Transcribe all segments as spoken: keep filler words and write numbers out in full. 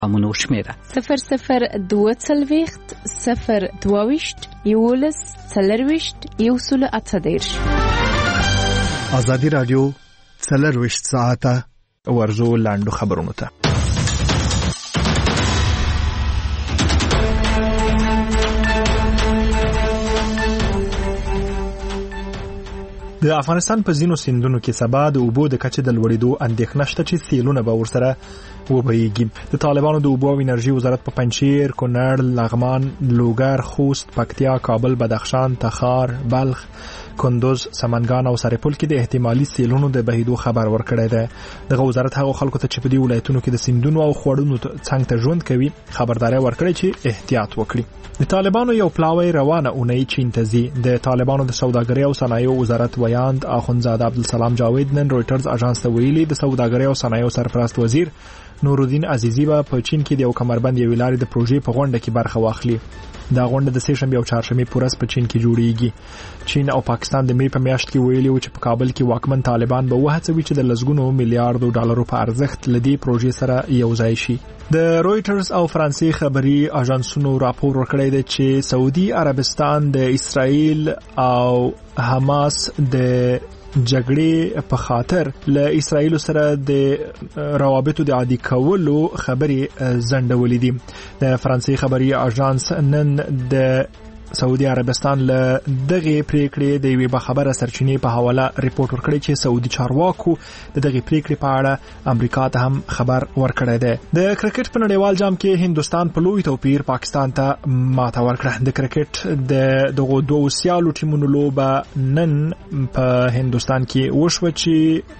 امونو شمیره صفر صفر دوه څلوېښت صفر دوه ویشت یولس څلرویشت یو سل اته دېرش. ازادي رادیو څلرویشت ساعته ورزو لاندو خبرونو ته. د افغانستان په ځینو سیندونو کې سبا د اوبو د کچې د لوړېدو اندېښنه شته چې سیلونه به ورسره وبهیږي. د طالبانو د اوبو او انرژي وزارت په پنجشیر، کونړ، لغمان، لوګر، خوست، پکتیا، کابل، بدخشان، تخار، بلخ، کندوز، سمنګان او سرپل کې د احتمالي سیلونو د بهیدو خبر ورکړی دی. دغه وزارت هغه خلکو ته چې په دې ولایتونو کې د سیندونو او خوړونو څنګ ته ژوند کوي خبرداري ورکړي چې احتیاط وکړي. د طالبانو یو پلاوی روانه اونۍ چین ته ځي. د طالبانو د سوداګرۍ او صنایعو وزارت ویاند اخوندزاده عبدالسلام جاوید نن رويټرز اژانس ته ویلي د سوداګرۍ او صنایعو سرپرست وزیر نورالدین عزیزی به په چین کې د یو کمربند یوې لارې د پروژې په غونډه کې برخه واخلي. دا غونډه د سه شنبه او چهارشنبه پورس په چین کې جوړیږي. چین او پاکستان د مې په میاشت کې ویلي و چې په کابل کې واکمن طالبان به وهڅوي چې د لسګونو میلیارډ ډالرو په ارزښت لدی پروژې سره یو ځای شي. د رويټرز او فرانسې خبري اژانسونو راپور ورکړی دی چې سعودي عربستان د اسرائیل او حماس د جګړې په خاطر له اسرائیل سره د روابطو د عادي کولو خبري زندولې دي. د فرانسې خبري اژانس نن د سعودي عربستان له دغه پریکړې د یوې خبره سرچینې په حواله ریپورت ورکړی چې سعودي چارواکو د دغه پریکړې په اړه امریکا ته هم خبر ورکړی دی. د کرکټ په نړیوال جام کې هندستان په لوی توپیر پاکستان ته ماته ورکړه. د کرکټ د دغه دوه سیالو ټیمونو لوبه نن په هندستان کې وشوه چې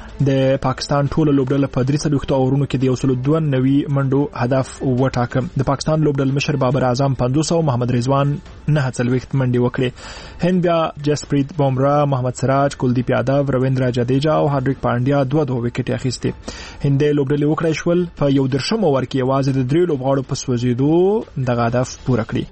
د پاکستان ټول لوبډله په درې سلوخت اورونو کې د یو سل دوه نوي منډو هدف وټاکه. د پاکستان لوبډل مشر بابر اعظم پنځوس او محمد رضوان نه سلوخت منډي وکړي. هند بیا جسپریت بومرا، محمد سراج، کلدیپ یادو، رویندرا جډیجا او هاردیک پانډیا دوه دوه وکټ اخیستي. هند لوبډل وکړای شول په یو درشم اوور کې یوازې د درې لوبغاړو په سوځیدو د هدف پوره کړی.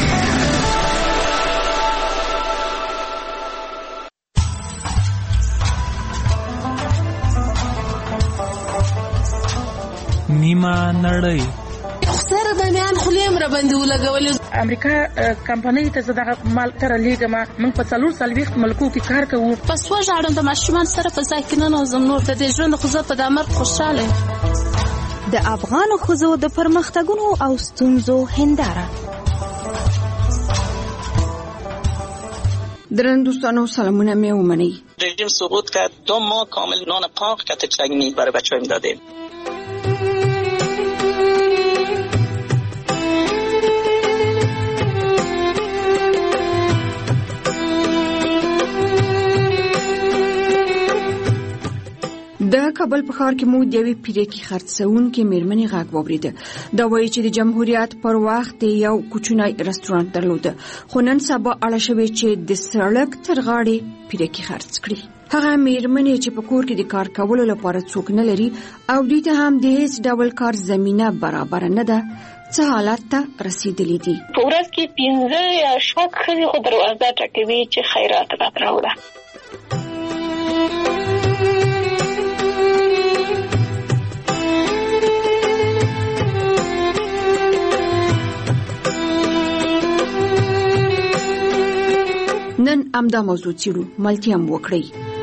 نیمه نړۍ سره د میان خلیم را باندې ولګولې. امریکا کمپنۍ ته زداغه مال تر لیګما من په څلور سلويخت ملکو کې کار کوو. پس وژاړم د ماشومان سره په ساکنه نوزم نور د دې ژوند خو زه په دمر خوشاله. د افغان خوځو د پرمختګونو او ستونزو هنداره. درن دوستانو سلامونه می ومنی. رژیم سقوط کرد. دو ماه کامل نان پاک کت چگنی برای بچه‌ها میدادیم. د کابل په ښار کې مو د یوې پیرکي خرڅونکې میرمنې غږ واورېده. دا وایي چې د جمهوریت پر وخت یو کوچنی رستورانت درلود، خو نن سبا اړه شوې چې د سړک تر غاړې پیرکي خرڅ کړي. هغه میرمنې چې په کور کې د کار کولو لپاره څوک نه لري او دوی ته هم د هیڅ ډول کار زمینه برابر نه ده، څه حالت ته رسیدلې دي. په ورځ کې پنځه یا شپږ ښځې خو دروازه ټکوي چې خیرات راته راوړه. نن امدا موضوع چیرو ملتي هم وکړي.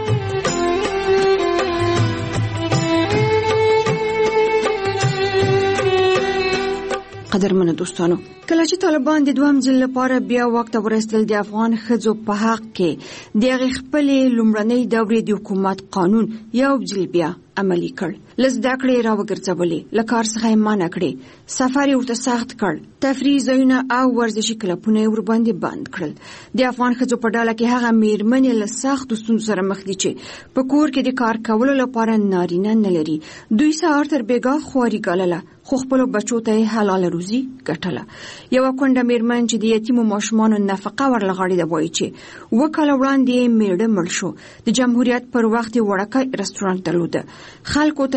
قدرمنه دوستانو، کله چې طالبان د دوهم ځل لپاره بیا وخت ورسېدل د افغان ښځو په حق کې د هغې خپلې لومړنۍ دورې د حکومت قانون یو ځل بیا عملي کړ. لزده کړې را وګرځولې، له کار څخه یې منع کړې، سفر یې ورته سخت کړ، تفریح ځایونه او ورزشي کلبونه یې ورباندې بند کړل. د افغان ښځو په ډله کې هغه میرمنې له سختو ستونزو سره مخ دي چې په کور کې د کار کولو لپاره نارینه نه لري. دوی سهار تر بېګا خواري ګالله، خو خپلو بچو ته یې حلاله روزي ګټله. یوه کونډه میرمن چې د یتیمو ماشومانو نفقه ورلغاړې ده وایي چې اووه کاله وړاندې یې میړه مړ شو. د جمهوریت پر وخت یې وړوکی رستورانت درلوده، خلکو ته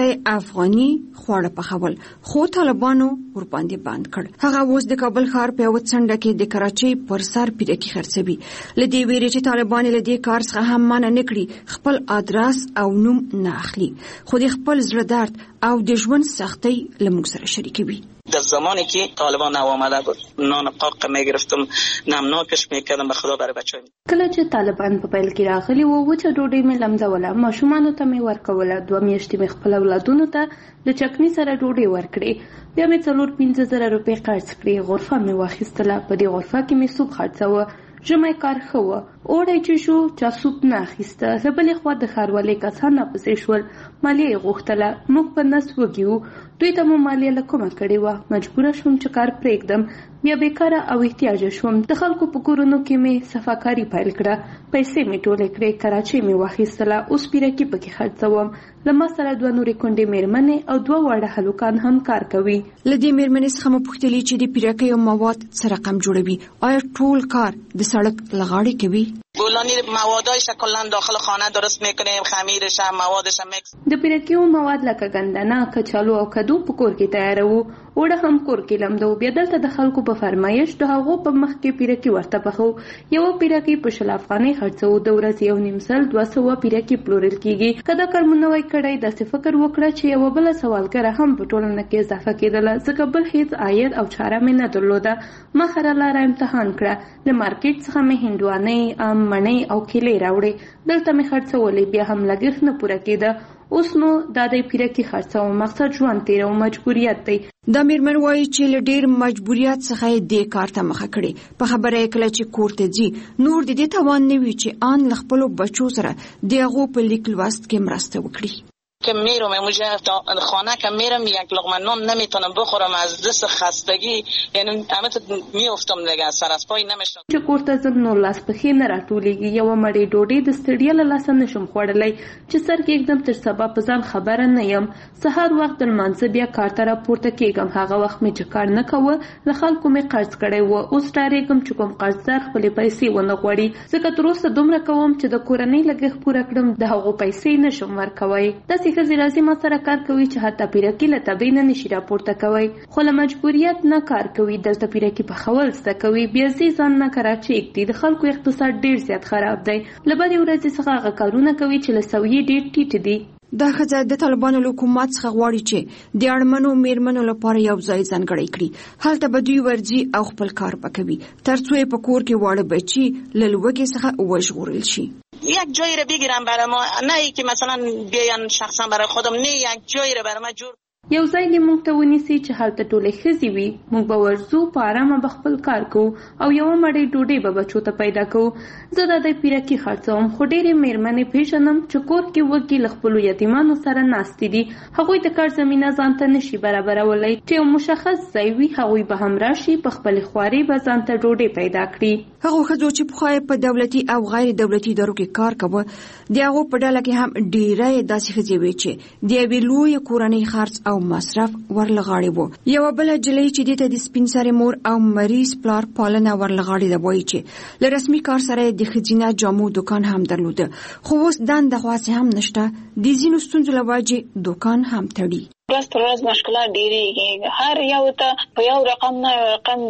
هغه افغاني خواړه پخول خو طالبانو ورباندې بند کړ. هغه اوس د کابل ښار په یو څنډه کې د کراچۍ پر سر پیرکی خرڅوي. لدی ویری چې طالبان له دې کار څخه هم منع نکړي خپل ادرس او نوم نه اخلي خو د خپل زړه درد او د ژوند سختۍ لموږ سره شریکوي. در زمانی که طالبان نو آمده بود نان پاک میگرفتم نمناکش میکردم به خدا برای بچه‌ام. کله چې طالبان په پیل کې راغلي وو وچه ډوډۍ مې لمزوله ماشومانو ته مې ورکوله دوه میاشتې مې خپل اولادونو ته د چکني سره ډوډۍ ورکړې بیا مې څلور پنځه زره روپۍ قرض کړې غرفه مې واخیستله په دې غرفه کې مې سوپ خرڅاوه ژمی کار ښه وه اوړی چې شو چا سوپ نه اخیسته له بلې خوا د ښاروالۍ کسان راپسې شول مالیه یې غوښتله موږ په نس وږي وو دوی ته مو مالیه له کومه کړې وه مجبوره شوم چې کار پرېږدم بیا بیکاره او احتیاجه شوم د خلکو په کورونو کې مې صفاکاري پیل کړه پیسې مې ټولې کړې کراچۍ مې واخیستله اوس پیرکي پکې خرڅوم له ما سره دوه نورې کونډې مېرمنې او دوه واړه هلکان هم کار کوي. له دې مېرمنې څخه مو پوښتلي چې د پیرکیو مواد څه رقم جوړوي آیا ټول کار د سړک لغاړې کوي؟ گولانی موادایش کلا داخل خانه درست میکنیم خمیرش هم موادش هم مکس. د پیرکیو مواد لکه ګندنه کچالو او کدو په کور کې تیاروو اوړه هم کور کې لمدو بیا دلته د خلکو په فرمایش د هغو په مخ کې پیرکي ورته پخو یو پیرکي په شل افغانۍ خرڅو د ورځې یو نیم سل دوه سوه پیرکي پلورل کیږي. کله کارمونه وای کړی داسې فکر وکړه چې یو بل سوالګره هم په ټولنه کې اضافه کېدله ځکه بل هیڅ عاید او چاره مې نه درلوده ما هره لاره امتحان کړه د مارکیټ څخه مې هندوانۍ ام مڼۍ او کیلې راوړې دلته مې خرڅولې بیا هم لګښت نه پوره کېده اوس نو دا د پیرکي خرڅو مقصد ژوند تیرو مجبوریت دی. دا مېرمن وایي چې له ډېر مجبوریت څخه یې دې کار ته مخه کړې په خبره یې کله چې کور ته ځي نور د دې توان نه وي چې آن له خپلو بچو سره د هغو په لیک لوست کې مرسته وکړي. که میرم موجه خانه که میرم یک لقمه نان نمیتونم بخورم از دست خستگی یعنی همه تو میافتم دیگه سر از پای نمیشم چې کوړه زم نو لاس پخې نه راټولېږي یو مړې ډوډۍ د ستړیا له لاسه نشم خوړلی چې سر کې एकदम تر سبا په ځان خبره نه یم سهار وخت لمانځه بیا کار ته راپورته کېږم هغه وخت مې چې کار نه کوه له خلکو مې قرض کړی و اوس ډارېږم چې کوم قرضدار خپلې پیسې ونه غواړي ځکه تر اوسه دومره کوم چې د کورنۍ لګښت پوره کړم د هغو پیسې نشم ورکوی. داسې ښځې راځي ما سره کار کوي چې حتی پیرکي له تبې نه نشي راپورته کوی خو له مجبوریت نه کار کوي دلته پیرکي پخول زده کوي بیا ځي ځان نه کراچۍ ږدي د خلکو اقتصاد ډېر زیات خراب دی له بدې ورځې څخه هغه کارونه کوي چې له سویې ډېر ټیټ دي. دا ښځه د طالبانو له حکومت څخه غواړي چې د اړمنو میرمنو لپاره یو ځای ځانګړی کړي هلته به دوی ورځي او خپل کار وکوي تر څو په کور کې واړه بچي له لوږې څخه وژغورل شي. یک جایی رو بگیرم برای ما نه ای که مثلا بیان شخصا برای خودم نه یک جایی رو برای ما جور یو ځای دې موږ ته ونیسي چې هلته ټولې ښځې وي موږ به ورځو په ارامه به خپل کار کوو او یوه مړۍ ډوډۍ به بچو ته پیدا کوو. زه د دې پیرکي خرڅوم خو ډېرې مېرمنې پېژنم چې کور کې وږي له خپلو یتیمانو سره ناستې دي هغوی د کار زمینه ځان ته نشي برابرولی چې یو مشخص ځای وي هغوی به هم راشي په خپلې خوارۍ به ځان ته ډوډۍ پیدا کړي. هغو ښځو چې پخوا یې په دولتي او غیر دولتي ادارو کې کار کوه د هغو په ډله کې هم ډېری داسې ښځې وې چې د یوې لویې کورنۍ خرڅ او مصرف ورلغاړي وو. یوه بله جلۍ چې دې ته د سپین سرې مور او مریض پلار پالنه ورلغاړي ده وایي چې له رسمي کار سره د ښځینه جامو دوکان هم درلوده خو اوس دنده خاصه هم نشته د ځینو ستونزو له وجې دوکان هم تړي. ورځ تر ورځ مشکلات ډېرېږي هر یو ته په یو رقم نه یو رقم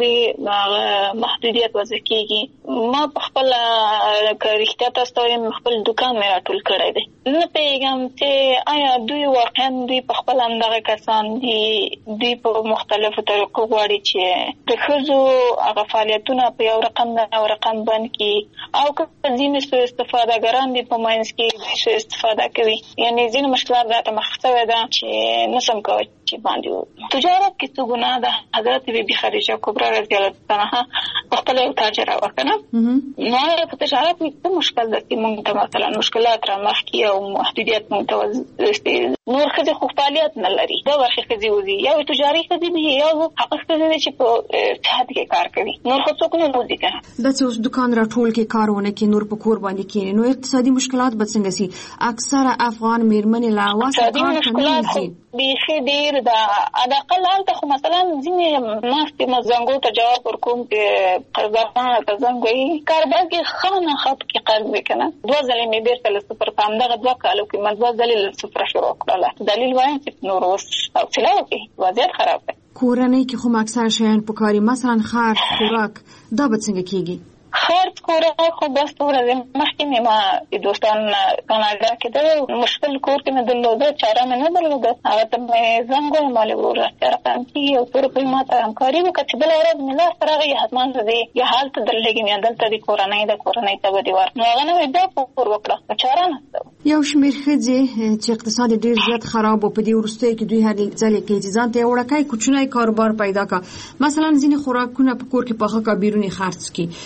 دی محدودیت وضع کېږي. ما په خپله که رښتیا تاسو ته وایم خپل دوکان مې راټول کړی دی نه پوهېږم چې آیا دوی واقعا دوی په خپل همدغه کسان دي دوی په مختلفو طریقو غواړي چې د ښځو هغه فعالیتونه په یو رقم نه یو رقم بند کړي او که ځینې سوء استفادهګران دي په منځ کې دوی سوء استفاده کوي یعنې ځینې مشکلات راته مخ شوی ده چې نسم کوي چې باندې تجارت کې څه ګناه ده. حضرت بیبي خدیجه کبرا رضی الله عنها خپل یو تاجر و کنه نو په تجارت کې څه مشکل ده چې موږ ته مثلا مشکلات را مخ کې او محدودیت متوازن نور ښځې خو فعالیت نه لري دا ورخه ښځې وزي یا تجاري ښځې دي یا هغه ښځې چې په صحت کې کار کوي نور خو څوک نه وزي کنه د څه دکان راټول کې کارونه کې نور په کور باندې کې نو اقتصادي مشکلات به څنګه سي اکثره افغان میرمنې لا واسه کار کوي بیخي ډېر یوازې د علاقه لالته خو مثلا ځینې ناستې مزنګو ته جواب ورکوم چې قرضدارانو ته زنګ وایي کاربار کې ښه نه ښه پکې قرض وي که نه دوه ځلې مې بېرته له صفر په همدغه دوه کالو کې ما دوه ځلې له صفره شروع کړله دلیل وایم چې نور اوس حوصله وکړي وضعیت خراب دی. کورنۍ کې خو اکثر شیان پکاري مثلا خرڅ خوراک دا به څنګه کېږي؟ خرڅ خوراک خو بس ورځې مخکې مې ما د دوستان کاناډا کې د مشکل کور کې مې درلوده چاره مې نه درلوده هغه ته مې زنګ ویم مالې ورور راسته رقم کېږي او څو روپۍ ما ته همکاري وکړه چې بله ورځ مې لاس راغی حتما زه دې یا هلته درلېږم یا دلته د کورنۍ د کورنۍ ته به دې ورکړم نو هغه نه مې بیا پور وکړه خو چاره نشته. یو شمېر ښځې چې اقتصاد ډېر زیات خراب و په دې وروستیو کې دوی هر ځلې کې چې ځان ته یو وړوکی کوچنی کاروبار پیدا کړه مثلا ځینې خوراکونه په کور کې پاخه کړه بیرون یې خرڅ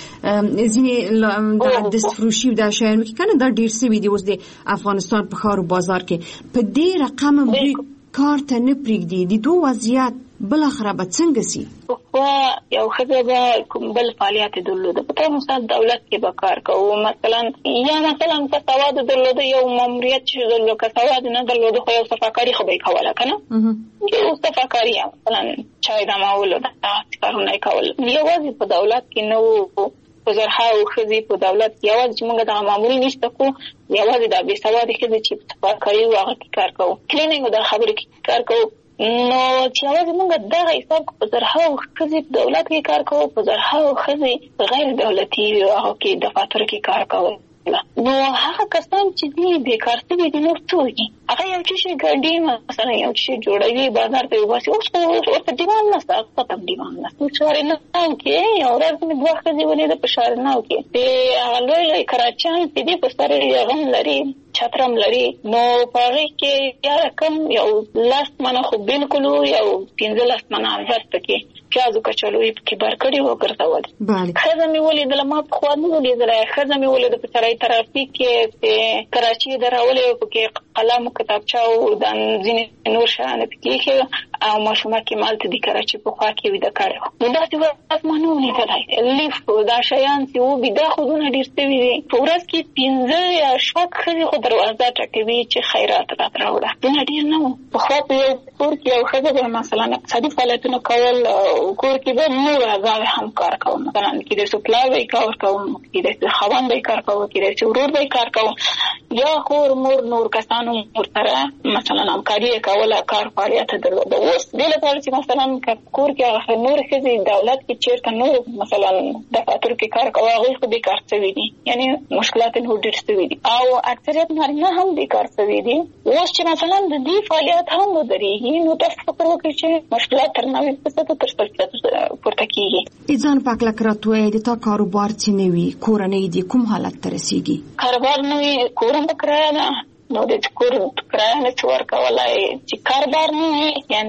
کړي ځینې د دستفروشي دا شیانو کې کنه دا ډېر سوي دي اوس د افغانستان په ښار او بازار کې په دې رقم دوی کار ته نه پرېږدي د دوی وضعیت بالاخره به څنګه سي؟ خو یو ښځه به کوم بل فعالیت درلوده په طور مثال دولت کې به کار کوو مثلا یا مثلا که سواد درلوده یو ماموریت چې درلوده که سواد نه درلوده خو یو صفاکاري خو به یې کوله که نه یو صفاکاري مثلا چای دمولو داسې کارونه یې کول یوازې په دولت کې نه وو په زرهاو ښځې په دولت کې یوازې چې موږ دغه ماموري نشته کو یوازې دا بې سوادې ښځې چې په صفاکاري وو هغه کې کار کوو کلینینګ او دا خبرې کې کار کوو نو چې یوازې موږ دغه حساب په زرهاو ښځې په دولت کې کار کوو په زرهاو ښځې په غیر دولتي هغو کې دفاترو کې کار کوو نو هغه کسان چې دي بیکار شوي دي نور څه وکړي هغه یو څه شي ګډي مثلا یو څه جوړوي بازار ته وباسي اوس ورته دیوان نشته هغه ته دیوان نشته شارناو کې یو ورځ مې دوه ښځې ولیده په شارناو کې د هغه لوی لوی کراچیان چې دي په سر یې غم لري چترم لري نو په هغې کې یا رقم یو لس منه خو بالکل یو پنځلس منه انځر پکې پیازو کچالو یې پکې بار کړي وو ګرځول ښځه مې ولیدله ما پخوا نه ولیدله ښځه مې ولیده په سرای ترافیک کې چې کراچي یې درولې پکې قلم کتابچه او د ځینې نور شیان پکې ایښي او ماشومه کې مالته د کراچي په خوا کې ویده کړی وو نو داسې ورځ ما نه ولیدلی لیف دا شیان چې وو بیده خودونه ډېر سوي دي په ورځ کې پنځه یا شپږ ښځې خو دروازه ټکوي چې خیرات راته راوړه دونه ډېر نه وو پخوا په یو کور کې یو ښځه به مثلا اقتصادي فعالیتونه کول کور کې به نور اعضاوې هم کار کوو مثلا کېدای شي پلار به یې کار کوو کېدای شي خاوند به یې کار کوو کېدای شي ورور به یې کار کوو یا خور مور نور کسانو ورسره مثلا همکاري یې کوله کار فعالیت درلوده اوس دې لپاره چې مثلا که کور کې هغه نور ښځې دولت کې چېرته نور مثلا دفاترو کې کار کوي هغوی خو بېکار شوي دي یعنې مشکلات یې نور ډېر شوي دي او اکثریت نارینه هم بېکار شوي دي اوس چې مثلا د دې فعالیت هم ودرېږي نو تاسو فکر وکړئ چې مشکلات تر نوي فیصده تر شپږ فیصده پورته کېږي. ځان پاک لک راته وایي د تا کاروبار چې نه وي کورنۍ دې کوم حالت ته رسېږي؟ کاروبار نه وي کور هم په کرایه ده نو د کور کرایه نه څه ورکولی چې کاروبار نه وي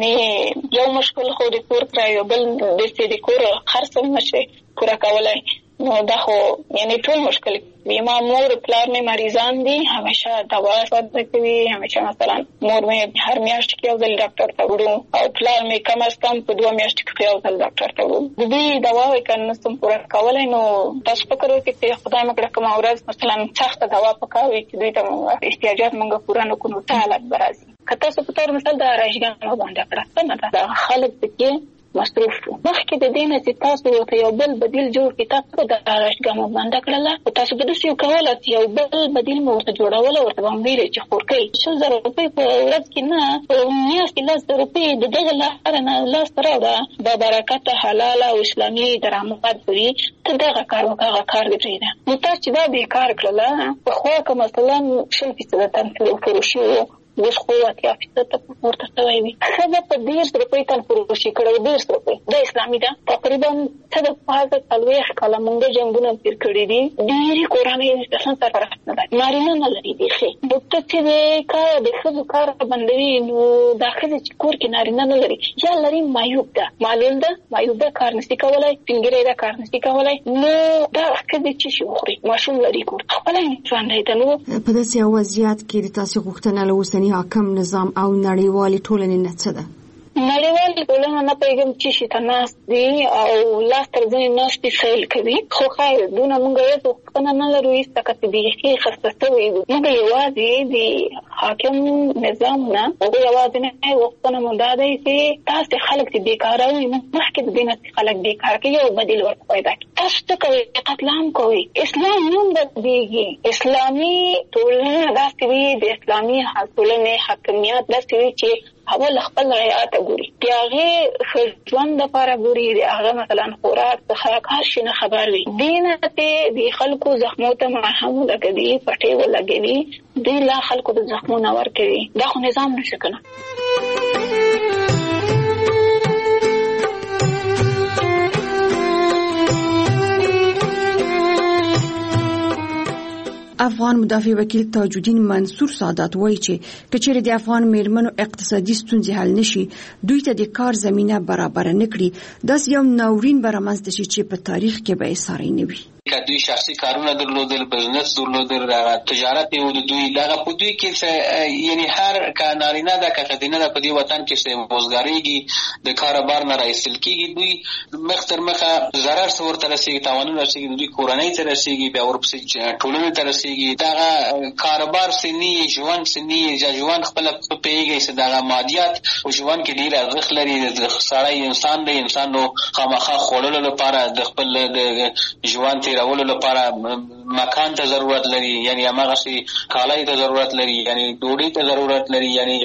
یعنې یو مشکل خو د کور کرایه بل داسې د کور خرڅ هم نشي پوره کولی نو دا خو یعنې ټول مشکل وي ما مور پلار مې مریضان دي همیشه دوا صدقه کوي همیشه مثلا مور مې هر میاشت کې یو ځل ډاکټر ته وړو او پلار مې کم از کم په دوه میاشتو کې یو ځل ډاکټر ته وړو د دې دواوې که نشم پوره کولی نو تاسو فکر وکړئ چې خدای مې کړه کومه ورځ مثلا سخته دوا پکار وي چې دوی ته موږ احتیاجات موږ پوره نه کړو څه حالت به راځي که تاسو په طور مثال د راشګانو باندې کړه سمه ده دا خلک پکې مصروف وو مخکې د دې نه چې تاسو ورته یو بل بدیل جوړ کړئ تاسو د راشګانو باندې کړله تاسو به داسې کوله چې یو بل بدیل مو ورته جوړوله ورته به هم ویلې چې خورکۍ شل زره روپۍ په ورځ کې نه په میاشت کې لس زره روپۍ د دغه لاره نه لاسته راوړه با برکته حلاله او اسلامي درآمد وي ته دغه کار وکړه هغه کار دې پرېږده نو تاسو چې دا بېکار کړله پخوا که مثلا شل فیصده تن فروشي وو اوس خو اتیا فیصده پورته شوی وي ښځه په دېرش روپۍ تن فروشي کړی دېرش روپۍ دا اسلامي ده تقریبا څه د پازه څلوېښت کاله موږ جنګونه تېر کړي دي ډېرې کورنۍ اصلا سرپرست نه لري نارینه نه لري بیخي نو ته چې د کار د ښځو کار بندوي نو دا ښځې چې کور کې نارینه نه لري یا لري معیوب ده معلول ده معیوب ده کار نشي کولی سپینګیری ده کار نشي کولی نو دا ښځې څه شي وخوري ماشوم لري کور خپله ژوندی ده نو په داسې وضعیت کې د تاسې غوښتنه له اوسني حاکم نظام او نړیوالې ټولنې نه څه ده؟ نړیوال ټولنه نه پیغام چې شي تناس دي او لاس تر ځنې ناشتي سیل کوي خو خیر دونه موږ یې څنګه نه لرو ایسته کته دي چې خاصه وي موږ یوازې دي حاکم نظام نه او یوازې نه وختونه مونږ دا دی چې تاسو خلک دې بیکاره وي مخکې د دې خلک بیکاره کې یو بدیل ورته پیدا کړي تاسو ته کوي قتل عام کوي اسلام نوم بدیږي اسلامي ټولنه داسې وي د اسلامي ټولنې حاکمیت داسې وي چې اول خپل رعایت ګوري هغه ژوند لپاره ګوري هغه مثلا خوراک څخه کار شي نه خبر وي دینه ته د خلکو زخمو ته مرهم لګوي پټي ولګوي د لا خلکو د زخمو نه ور کوي دا خو نظام نشي کنه. افغان مدافع وکیل تاج الدین منصور سعادت وایي چې کچېره د افغان میرمنو اقتصادي ستونزې حل نشي دوی ته د کار زمينه برابر نه کړي داس یو ناورین برامنځته شي چې په تاریخ کې به ساري نه وي که دوی شخصي کارونه درلودل بزنس درلودل تجارت یو د دوی دغه په دوی کې یعنی هر کانارینه د کخدینه د په دې وطن کې سه روزګاریږي د کاروبار نه راځل کېږي دوی مختر مخه ضرر څور تر رسیدي تاوانونه رسیدي دوی کورنۍ ته رسیدي بیا ورپسې ټولنې ته رسیدي دغه کاروبار سني ژوند سني ژوند خپل پیږي چې دغه مادیات او ژوند کې ډیر ارزښت لري د سړی انسان دی انسان نو خامخا خورلو لپاره د خپل د ژوند راولو لپاره مکان ته ضرورت لري یعنی هغه شي کالای ته ضرورت لري یعنی ډوډۍ ته ضرورت لري یعنی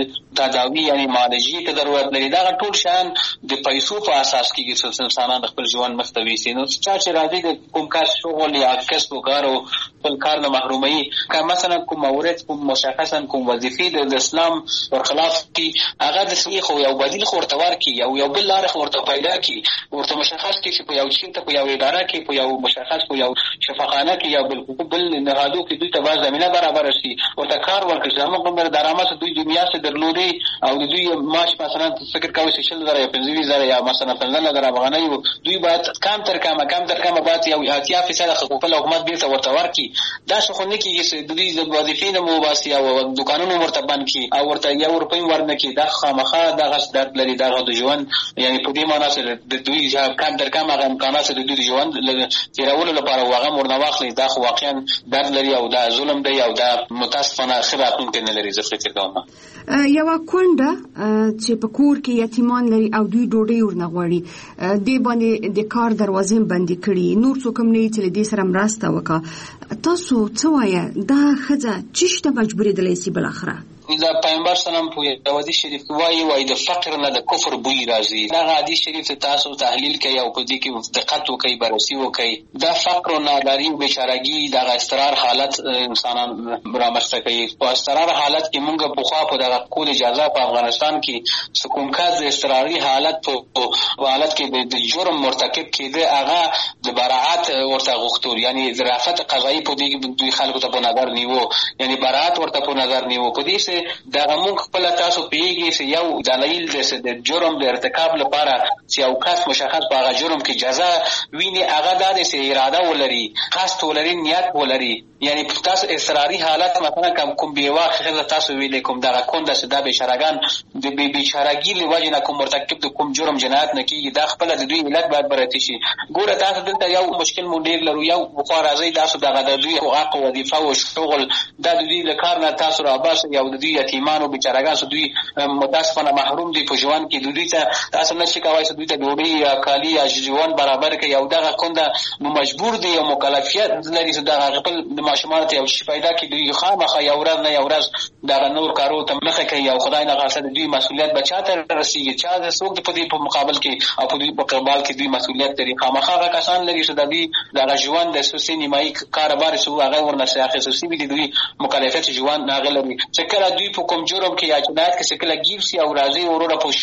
تداوی یعنی معالجې ته ضرورت لري دا ټول شان د پیسو په اساس کې چې انسانان خپل ژوند مختوي سي نو چې چې راځي د کوم کار شغل یا کسب او کار او خپل کار نه محرومي که مثلا کوم مورد کوم مشخصا کوم وظیفه د اسلام ورخلاف کی هغه د سوي خو یو بدیل خورتوار کی یو یو بل لار خورته پیدا کی ورته مشخص کی چې په یو شي ته په یو اداره کې په یو مشخص په یو شفاخانه کې یا بل بل نهادو کې دوی ته باز زمينه برابر شي ورته کار ورکړي چې موږ هم درآمد دوی د میاشتې درلودي او دوی معاش مثلا فکر کوي چې شل زره یا پنځه زره یا مثلا پنځه زره افغانۍ دوی باید کم تر کم کم تر کم باید یو اتیا فیصد حقوق حکومت بیرته ورته ورکړي دا څه خو نه کېږي چې دوی د وظیفې نه مباسي او دکانونو ورته بند کړي او ورته یو روپۍ ورنه کړي دا خامخا دغه درد لري دغه د ژوند یعنی په دې معنی چې د دوی کم تر کم هغه امکانات د دوی د ژوند تیرولو لپاره واغه مرنه واخلي دا خو واقعا درد لري او دا ظلم دی او دا متاسفانه خبراتون کې نه لري زه فکر کوم یو کونډه چې په کور کې یتیمان لري او دوی ډوډۍ ورنه غواړي د باندې د کار دروازې بندي کړي نور څوک هم نه چې دې سره مرسته وکړه تاسو څه وایي دا خزه چې شته مجبورې دلې سي بل اخره دا پیغمبر سلام په حدیث شریف وایي وایي د فقر نه د کفر بوی راځي دا حدیث شریف تاسو تحلیل کوي او په دې کې دقت وکړي بررسي وکړي دا فقر او ناداری او بیچارهګي د استقرار حالت انسانان برامسته کوي په استقرار حالت کې موږ په خوا په دغه کول اجازه په افغانستان کې حکومت د استقراري حالت په حالت کې د جرم مرتکب کېده هغه د براءت ورته غوښتل یعنی ظرافت قضایي په دې دوی خلکو ته په نظر نیو یعنی براءت ورته په نظر نیو په دې دا موږ خپل تاسو پیږي چې یو دلیل د جرم د ارتکاب لپاره چې یو کس مشخص په هغه جرم کې جزا ویني هغه د دې اراده ولري قصد ولري نیت ولري یعنی تاسو اصراري حالت مثلا کوم کوم بیواخه تاسو ویل کوم دغه کونده چې د بیچارهګان د بی بیچارهګي لوجه نه کوم مرتکب د کوم جرم جنایت نه کیږي دا خپل د دوی علت باید برته شي ګوره تاسو دلته یو مشکل مو ډیر لرو یو بخار راځي تاسو دغه د دوی حقوق او وظیفه او شغل د دوی د کار نه تاسو را باس یو د دوی یتیمانو بیچارهګان سو دوی متاسفانه محروم دي په ژوند کې دوی ته تاسو نشي کوي چې دوی ته ډوډۍ یا کالی یا ژوند برابر کوي او دغه کونده نو مجبور دي او مکلفیت لري چې دغه خپل ماشومان ته یو شي پیدا کړي دوی خامخا یو ورځ نه یو ورځ دغه نور کارو ته مخه کوي او خدای نه غاصه دوی مسؤلیت بچاته رسیږي چې د څوک په دې په مقابل کې او په دې په قبال کې دوی مسؤلیت لري خامخا هغه کسان لري چې د دې دغه ژوند د سوسي نیمایي کاروبار سو هغه ورنسه اخی سوسي دي دوی مکلفیت ژوند نه غلري چې کله دوی په کوم جرم کې یا جنایت کې شکل گیر سي او راځي وروره په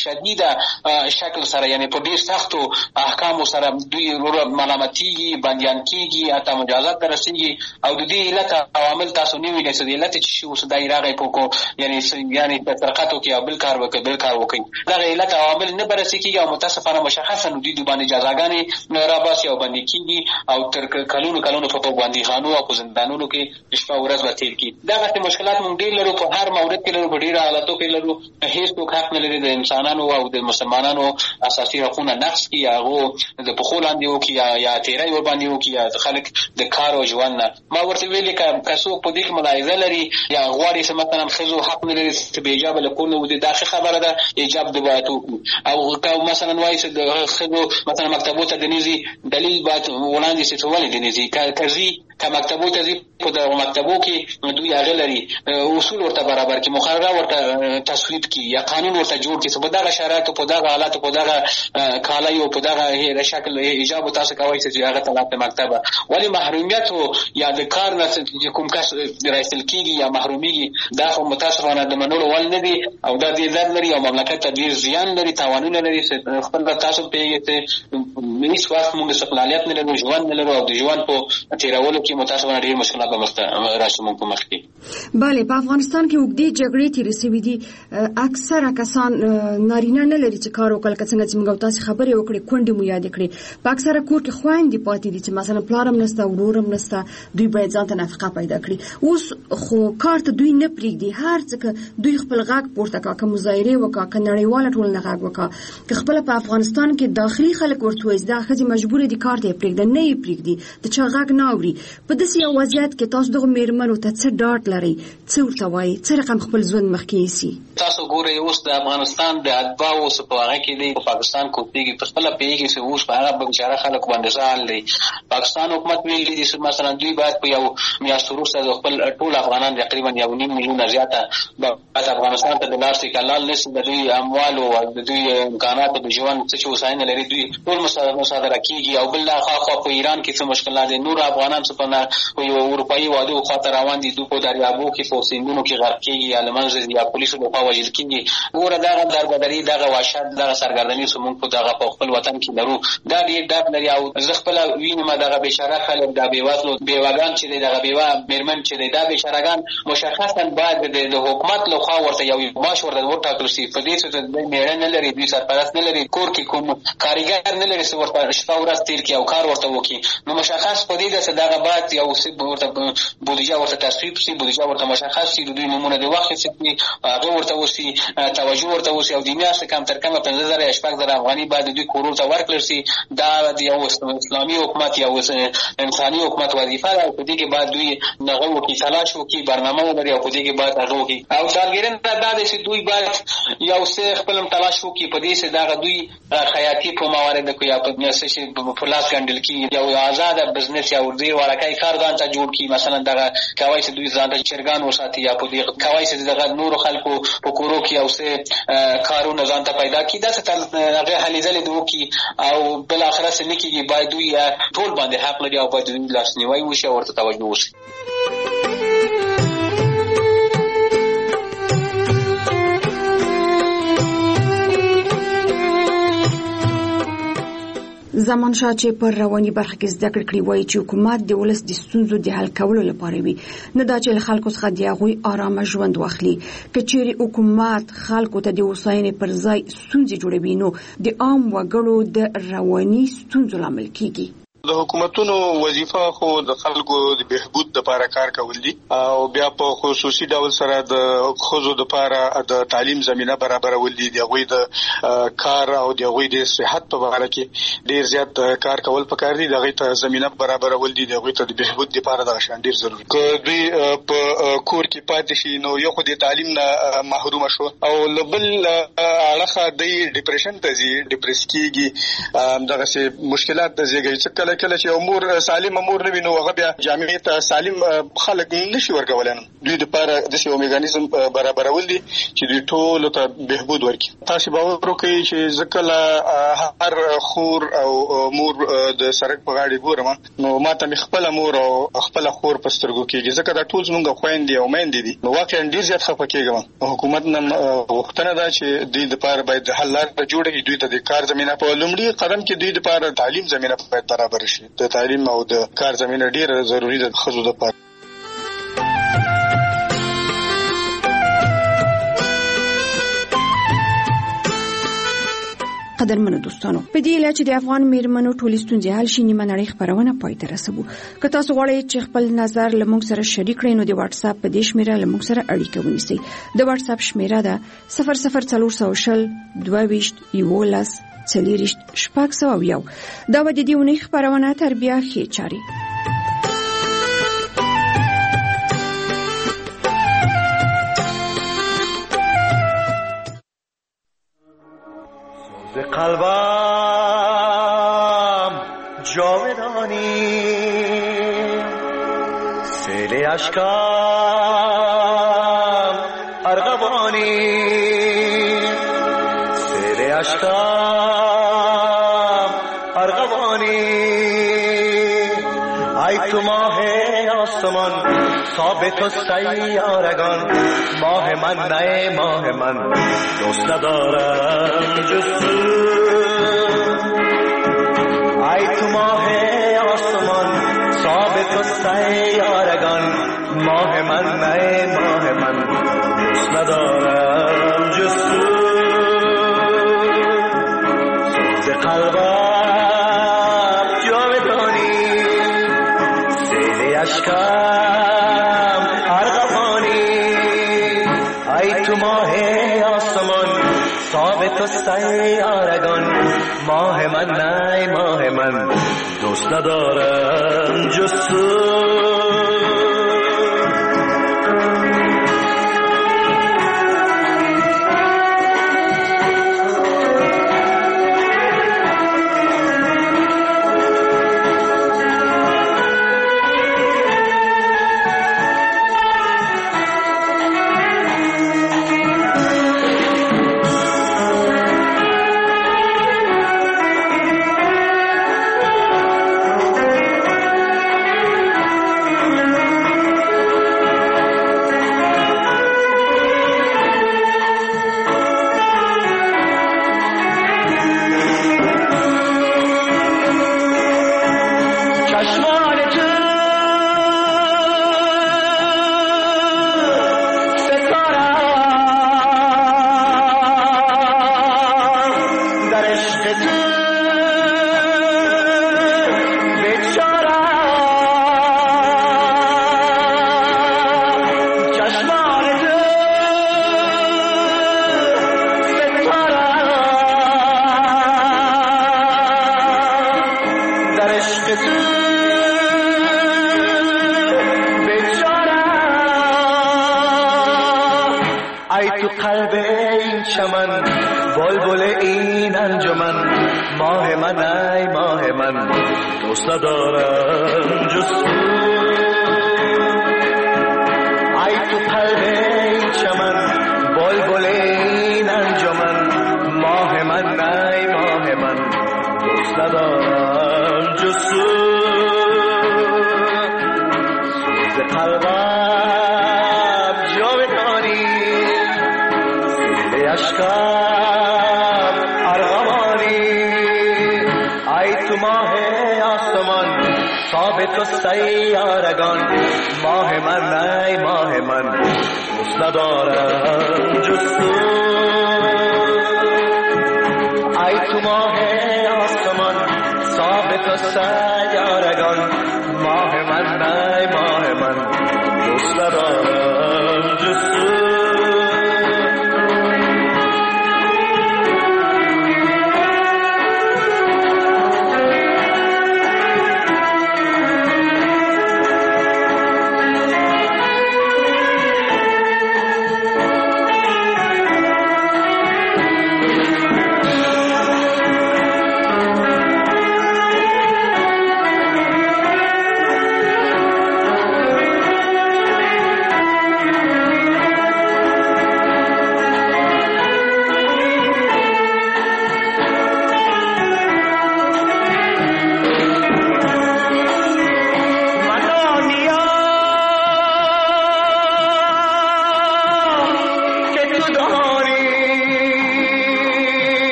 شدیده شکل سره یعنی په ډیر سختو احکام سره دوی وروره ملامتيږي بنديان کیږي اته مجازات درسيږي او د دې علت عوامل تاسو نیوي نه سدي علت چې شو صدای راغی په کو یعنی یعنی ترقاتو کې بل کار وکړي بل کار وکړي دا علت عوامل نه برسي کیږي او متاسفانه لپاره مشخصا دوی د باندې جزاګانې راباسي او باندې کیږي او تر کلونو کلونو په بندیخانو او په زندانونو کې شپه ورځ به تیر کړي. دغسې مشکلات موږ ډېر لرو، په هر مورد کې لرو، په ډېرو حالاتو کې لرو. هېڅوک حق نه لري د انسانانو او د مسلمانانو اساسي حقونه نقض کړي، هغو د پښو لاندې وکړي یا یا تیری ورباندې وکړي یا خلک د کار او ژوند نه. ما ورته ویلې که څوک په دې کې ملاحظه لري یا غواړي چې مثلا ښځو حق نه لري چې بې حجابه له کور نه وځي، دا ښه خبره ده، حجاب د باید وکړو. او که مثلا وایي چې د ښځو مثلا مکتبو ته د نه ځي، دلیل باید وړاندې شي چې ولې د نه ځي. که ځي که مکتبو ته ځي، په دغو مکتبو کې دوی هغه لري اصول ورته برابر کړي، مقرره ورته تصویب کړي یا قانون ورته جوړ کړي چې په دغه شرایطو، په دغه حالاتو، په دغه کالیو، په دغه شکل حجاب تاسو کوئ چې هغه ته لاته مکتبه. ولې محرومیت یا د کار نه چې کوم کس رایستل کېږي یا محرومیږي، دا خو متاسفانه د منلو وړ نه دي او دا ډېر درد لري او مملکت ته ډېر زیان لري، تاوانونه لري. خپل تاسو پوهېږئ چې هېڅ وخت موږ استقلالیت نه لرو، ژوند نه لرو او د ژوند په تېرولو کې متاسفانه ډېر مشکلات به مخته راشي موږ په مخ کې. بله، په افغانستان کې اوږدې جګړې تېرې شوي دي. اکثره کسان نارینه نه لري چې کار وکړي. که څنګه چې موږ او تاسې خبرې وکړې، کونډې مو یادې کړې. په اکثره کور کې خویندې پاتې دي چې مثلا پلار هم نشته، ورور هم نشته، دوی باید ځان ته نفقه پیدا کړي. اوس خو کار ته دوی نه پرېږدي، هر څه که دوی خپل غږ پورته کړه، که مظاهرې وکړه، که نړیواله ټولنه غږ وکړه، که خپله په افغانستان کې داخلي خلک ورته وایي دا ښځې مجبوره دي کار ته یې پرېږده، نه یې پرېږدي، د چا غږ نه اوري. په داسې یو وضعیت کې تاسو دغو مېرمنو ته څه ډاډ لرئ؟ څه ورته وایي؟ څه رقم خپل ژوند مخکې یوسي؟ تاسو ګورئ اوس د افغانستان د اتباعو اوس په هغه کې دی، په پاکستان کوپېږي، په خپله پوهېږي چې اوس په هغه بېچاره خلکو باندې څه حال دی. پاکستان حکومت ویلي دي چې مثلا دوی باید په یو میاشت وروسته د خپل ټول افغانان تقریبا یو نیم میلیونه زیاته باید افغانستان ته د لاړ شي، که لاړ نه شي د دوی اموالو او د دوی امکاناتو د ژوند څه چې هوساینه لري دوی ټول مصادره کېږي. او بل خواخوا په ایران کې څه مشکلات دي، نور افغانان چې په یو اروپایي وادو خواته روان دي، دوی په دریابو کې په سیندونو کې غرق کېږي یا له منځه ځي یا پولیسو لخوا وژل کېږي. ګوره دغه دربدري، دغه وحشت، دغه سرګردني چې موږ په دغه په خپل وطن کې لرو، دا ډېر درد لري. او زه خپله وینم دغه بېچاره خلک، دا بېوزلو بېوهګان چې دی، دغه بېوه مېرمن چې دی، دا بېچارهګان مشخصا باید د حکومت لخوا ورته یو معاش ورته وټاکل شي. په دې چې دوی مېړه نه لري، دوی سرپرست نه لري، کور کې کوم کارګر نه لري چې ورته شپه ورځ تېر کړي او کار ورته وکړي، نو مشخص په دې ده چې دغه باید یو ورته بودیجه ورته تصویب شي، بودیجه ورته مشخص شي، د دوی نومونه د وخت څخه هغه ورته وشي، توجه ورته وشي او د میاشتې کم تر کمه پنځه زره یا شپږ زره افغاني باید د دوی کورونو ته ورکړل شي. دا د یو اسلامي حکومت، یو انساني حکومت وظیفه ده. په دې کې باید دوی هغه وکړي، تلاش وکړي، برنامه ولري او په دې کې باید هغه وکړي. او ډالګیرنه دا ده چې دوی باید یو څه خپل تلاش وکړي په دې چې دغه دوی خیاطي په مواردو کې یا په څه چې په لاس ګنډل کېږي، یو آزاده بزنس یا ډېر وړکی کار ځان ته جوړ کړي. مثلا دغه کوای چې دوی ځان ته چرګان وساتي یا په دې کوای چې دغه نورو خلکو په کورو کې یو څه کارونه ځان ته پیدا کړي، داسې هغې هلې ځلې دې وکړي او بالاخره څه نه کېږي. باید دوی ټول باندې حق لري او باید دوی لاسنیوی وشي او ورته توجه وشي. زمانشاه چې پر رواني برخه کې زده کړې کړې وایي چې حکومت د ولس د ستونزو د حل کولو لپاره وي، نه دا چې له خلکو څخه د هغوی آرامه ژوند واخلي. که چیرې حکومت خلکو ته د هوساینې پر ځای ستونزې جوړوي، نو د عام وګړو د رواني ستونزو لامل کیږي. د حکومتونو وظیفه خو د خلکو د بهبود لپاره کار کول دي او بیا په خصوصي ډول سره د ښځو لپاره د تعلیم زمينه برابرول دي، د هغوی د کار او د هغوی د صحت په اړه کې ډیر زیات کار کول پکار دي. د هغوی ته زمينه برابرول دي، د هغوی ته د بهبود لپاره د شان ډیر ضروري. که دوی په کور کې پاتې شي نو یو خو د تعلیم نه محروم شو او لبل اړخه د ډیپریشن ته ځي، ډیپریس کیږي، دغه سي مشکلات د زیږي چې کله کله چې امور سالم امور نه وینو هغه بیا جامعې ته سالم خلک نشي ورکولای. دوی د لپاره د یو میکانیزم برابرول دي چې دوی ټول ته بهبود ورکړي. تاسو باور وکړئ چې ځکه هر خور او مور د سړک په غاړه ګورم نو ماته مې خپل مور او خپل خور په سترګو کېږي، ځکه دا ټول زموږ خويندې او میندې دي. نو واقعا ډیر زیات خفه کېږم. حکومت نن غوښتنه ده چې دوی د لپاره باید حل لار جوړوي، دوی ته د کار زمينه په لومړي قدم کې دوی د لپاره تعلیم زمينه باید برابر شي. د تعلیم او د کار زمينه ډیره ضروری ده خزو د پاره. قدرمنو دوستانو په دې اله چې د افغان میرمنو ټولې ستونزې حل شي نیمه نړۍ خبرونه پای ته رسوو. که تاسو غواړئ چې خپل نظر له موږ سره شریک کړئ نو د واتس اپ په دې شمیره له موږ سره اړیکه ونیسئ. د واتس اپ شمیره ده صفر صفر څلور سوه شل دوه ویشت یولس څلېرویشت شپږ سوه او یو. دا به د دې اونۍ خبرونه تر بیا ښې چارې. قلبم جاودانی سیل اشکم ارغوانی سیل اشکم ارغوانی ای تو ماه آسمان ثابت و سیارگان ماه من نه ماه من دوست ندارم جز تو. ای تو ماه آسمان ثابت و سیارگان ماه من نه ماه من دوست ندارم جز تو. سوز قلبم جاودانی سیل اشکم ارغوانی ای تو ماه آسمان ثابت و سیارگان ماه من نه ماه من دوست ندارم جز تو.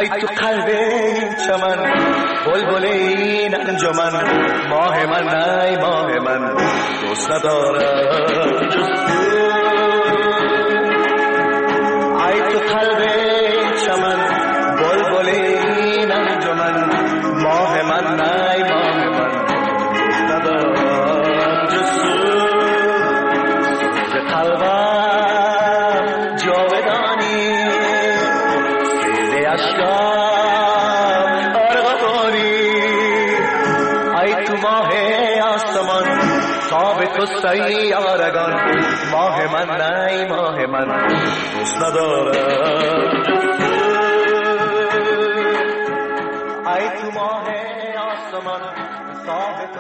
ای تو قلب این چمن بلبل این انجمن ماه من ای ماه من دوست ندارم جز تو ای تو قلب این چمن بلبل این انجمن ماه من ای ماه من دوست ندارم جز تو سوز قلبم جاودانی سیل اشکام ارغوانی ای تو ماه آسمان تاب تو سیارگان ماه من ای ماه من دوست ندارم ای تو ماه آسمان تاب